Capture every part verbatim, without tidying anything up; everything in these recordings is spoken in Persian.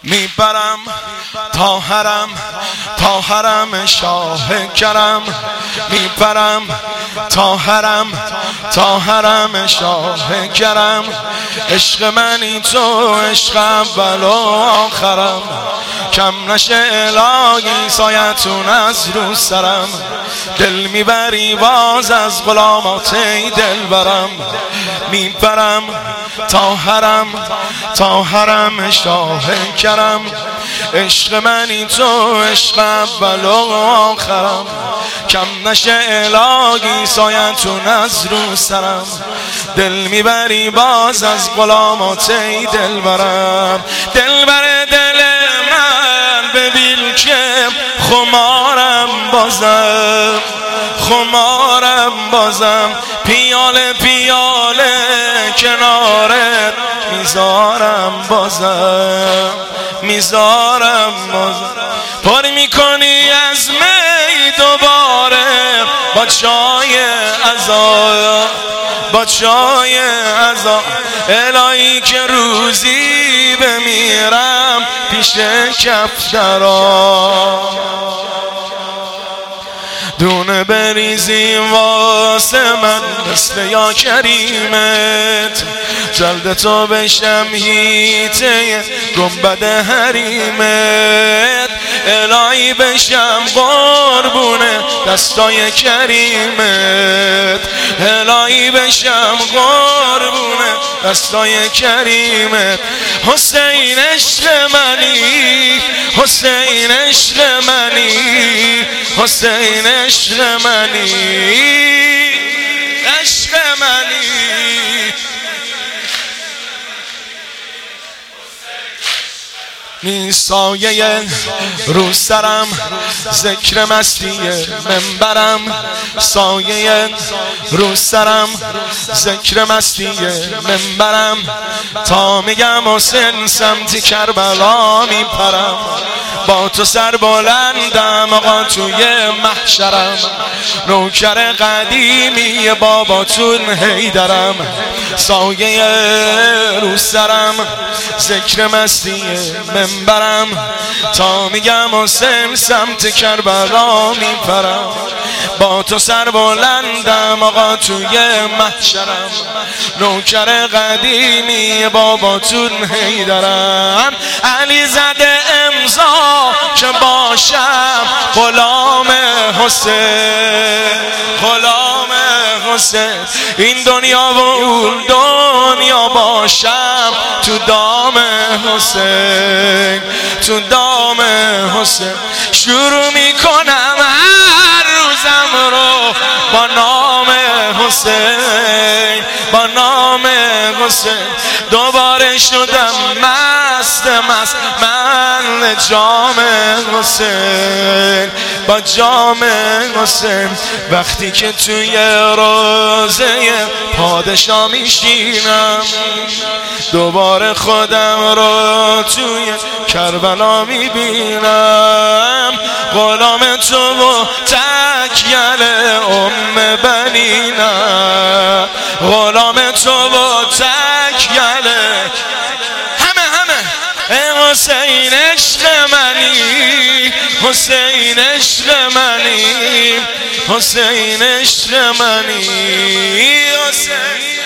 میبرم تا حرم تا حرم شاه کرم، میبرم تا حرم تا حرم شاه کرم. عشق منی تو عشق اول و آخرم، کم نشه الهی سایتون از رو سرم. دل میبری باز از غلامات ای دلبرم، میبرم تا حرم تا حرم شاه کرم. عشق منی تو عشق اول و آخرم، کم نشه الهی سایتون از رو سرم. دل میبری باز از غلامات ای دلبرم. دلبر دل من ببین که خمارم بازم، خمارم بازم. پیاله پیاله کنارت میذارم بازم، میذارم بازم. پر میکنی از می دوباره با چای عزا، با چای عزا. الهی که روزی بمیرم پیش کفترا، دونه بریزی واسه من مثل یا کریمت. جلد تو بشم هیته گنبد حریمت، الهی بشم قربونه دستای کریمت. الهی بشم قربونه دستای کریمت. حسین عشق منی، حسین عشق منی، حسین عشق منی، عشق منی. نیست سایه رو سرم ذکر مستی منبرم، سایه رو سرم ذکر مستی منبرم. تا میگم حسین سمت کربلا میپرم، با تو سر بلندم آقا توی محشرم. نوکر قدیمی باباتون حیدرم، سایه رو سرم ذکر مستی منبرم. تا میگم حسین سمت کربلا میپرم، با تو سر بلندم آقا توی محشرم. نوکر قدیمی باباتون حیدرم. علی زده امضا که باشم غلام حسین، غلام حسین. این دنیا و اون دنیا باشم تو دام حسین، تو دام حسین. شروع میکنم هر روزم رو با نام حسین، با نام حسین. دوباره شدم مست مست من جام حسین، با جام حسین. وقتی که توی روزه پادشاه میشینم، دوباره خودم رو توی کربلا میبینم. غلام تو و تکیل ام بنینم، غلام تو و تکیل همه همه. ای حسین عشق منی، حسین عشق منی، حسین عشق منی، حسین.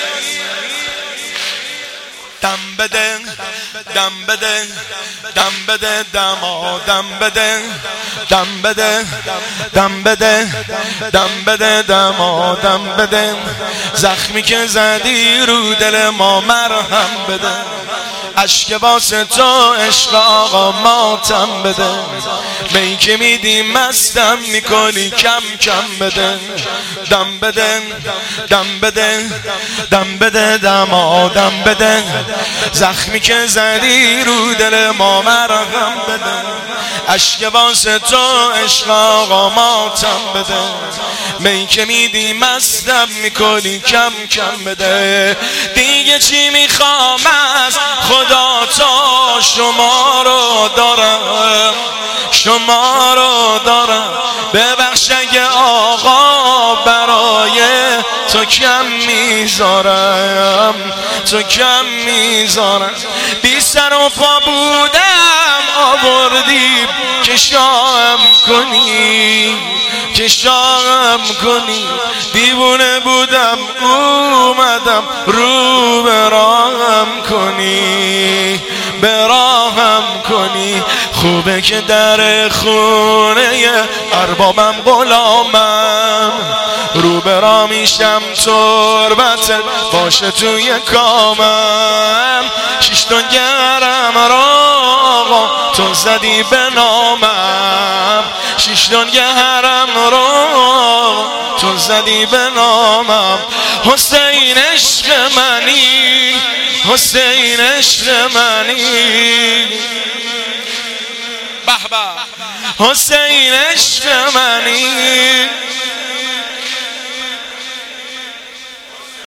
دم بده دم بده دم بده دما دم بده دم بده دم بده دم بده دما دم بده. زخمی که زدی رو دل ما مرهم بده، اشک واسه تو عشق آقا ماتم بده. می که میدی مستم میکنی کم کم بده. دم بده دم بده دم بده دما دم بده. زخمی که زدی رو دل ما مرهم بده، اشک واسه تو عشق آقا ماتم بده. می که میدی مستم میکنی کم کم بده. دیگه چی میخوام از خدا تا شما رو دارم، شما رو دارم. ببخش اگه آقا برای تو کم میذارم، تو کم میذارم. بی سر و پا بودم آوردی که شام کنی که شام کنی. دیوونه بودم اومدم رو براهم کنی براهم کنی. خوبه که در خونه اربابم غلامم، رو برا میشم تربت باشه توی کامم. شش دنگرم را تو زدی به نامم، شش دنگرم را تو زدی به نامم. حسین عشق منی حسین عشق منی به به حسین عشق منی.